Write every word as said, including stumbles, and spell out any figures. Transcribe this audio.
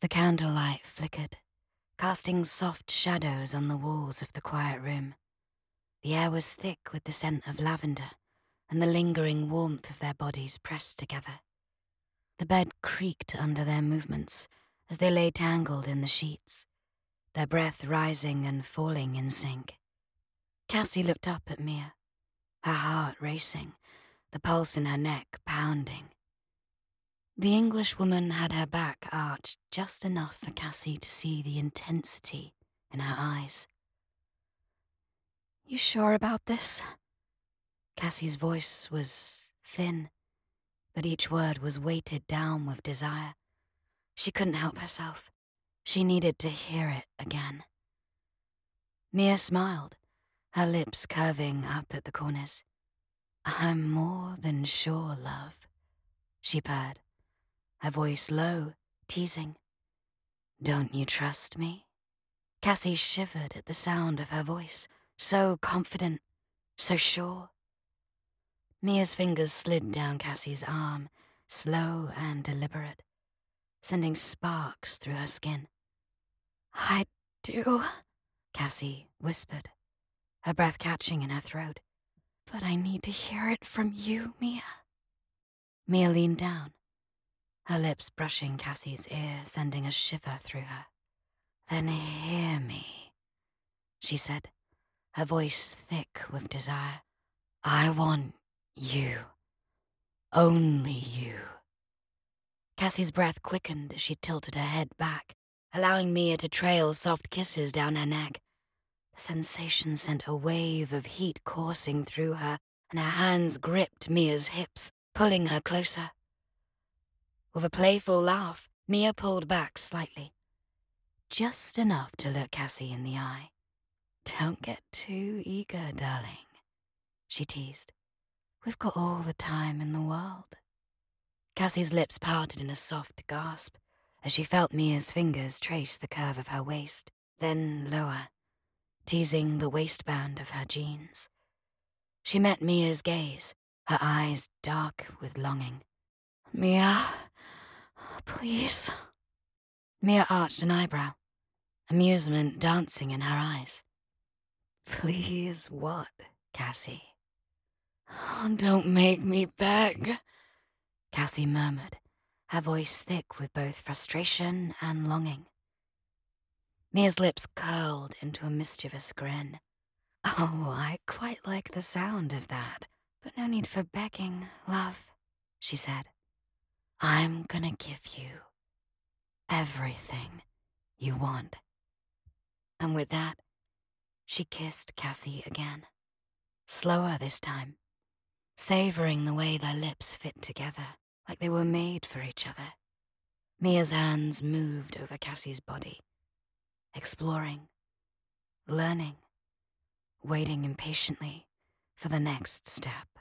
The candlelight flickered, casting soft shadows on the walls of the quiet room. The air was thick with the scent of lavender and the lingering warmth of their bodies pressed together. The bed creaked under their movements as they lay tangled in the sheets, their breath rising and falling in sync. Cassie looked up at Mia, her heart racing, the pulse in her neck pounding. The Englishwoman had her back arched just enough for Cassie to see the intensity in her eyes. "You sure about this?" Cassie's voice was thin, but each word was weighted down with desire. She couldn't help herself. She needed to hear it again. Mia smiled, her lips curving up at the corners. "I'm more than sure, love," she purred, her voice low, teasing. "Don't you trust me?" Cassie shivered at the sound of her voice, so confident, so sure. Mia's fingers slid down Cassie's arm, slow and deliberate, sending sparks through her skin. "I do," Cassie whispered, her breath catching in her throat. "But I need to hear it from you, Mia." Mia leaned down, her lips brushing Cassie's ear, sending a shiver through her. "Then hear me," she said, her voice thick with desire. "I want you. Only you." Cassie's breath quickened as she tilted her head back, allowing Mia to trail soft kisses down her neck. The sensation sent a wave of heat coursing through her, and her hands gripped Mia's hips, pulling her closer. With a playful laugh, Mia pulled back slightly, just enough to look Cassie in the eye. "Don't get too eager, darling," she teased. "We've got all the time in the world." Cassie's lips parted in a soft gasp as she felt Mia's fingers trace the curve of her waist, then lower, teasing the waistband of her jeans. She met Mia's gaze, her eyes dark with longing. "Mia, please." Mia arched an eyebrow, amusement dancing in her eyes. "Please what, Cassie?" "Oh, don't make me beg," Cassie murmured, her voice thick with both frustration and longing. Mia's lips curled into a mischievous grin. "Oh, I quite like the sound of that, but no need for begging, love," she said. "I'm gonna give you everything you want." And with that, she kissed Cassie again, slower this time, savoring the way their lips fit together, like they were made for each other. Mia's hands moved over Cassie's body, exploring, learning, waiting impatiently for the next step.